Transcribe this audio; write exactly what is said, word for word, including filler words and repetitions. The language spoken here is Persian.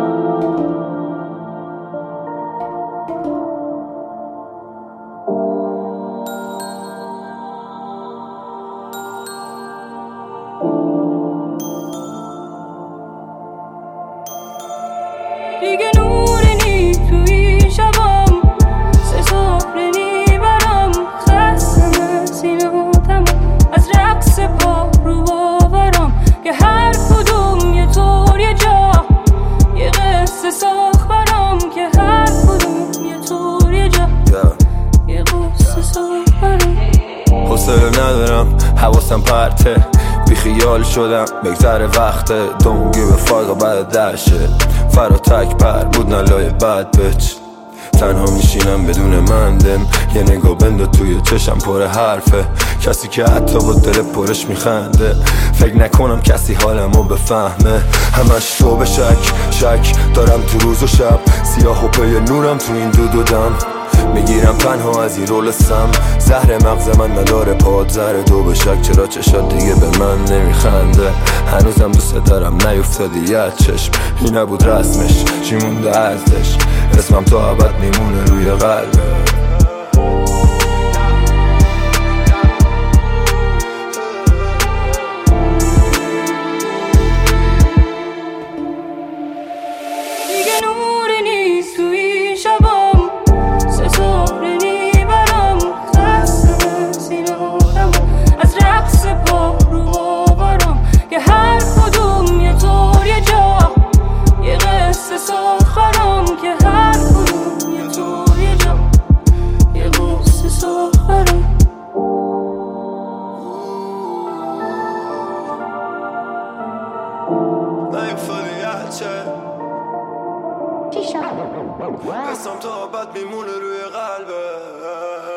دیگه نوری نی توی شبام، سه سهره نی برام، خستم از این آدم، از رقص پا رو باورم که هر کدوم یه طور یه جا، یه قصه ساخت برام که هر کدوم یه طور یه جا، یه قصه ساخت برام. حوصله ندارم حواسم پرته، بی خیال شدم بگذره وقته، don't give a fuck بعد دشه فرا تک پر بود نلای بد بچ. تنها میشینم بدون مندم، یه نگاه بنداد توی چشم پر حرفه، کسی که حتی با دل پرش میخنده. فکر نکنم کسی حالمو بفهمه، همش تو به شک شک دارم تو روز و شب، سیاه و پی نورم تو این دو دو دم. میگیرم تنها از این رول سم، زهر مغز من نداره پاد زهر دو به شک. چرا چشات دیگه به من نمیخنده، هنوزم دوست دارم نیفتادی یه چشم. این نبود رسمش چی مونده ازش، اسمم تا ابد میمونه روی قلبه. دیگه نوری نیست توی شبام، سه سهره نی برام، خستم از این آدم، از رقص پا رو باورم که هر کدوم یه طور یه جا، یه قصه ساخت برام که هر کدوم یه طور یه جا، یه قصه ساخت برام. نیفتادی یه چه اسم تا ابد میمونه روی قلبه.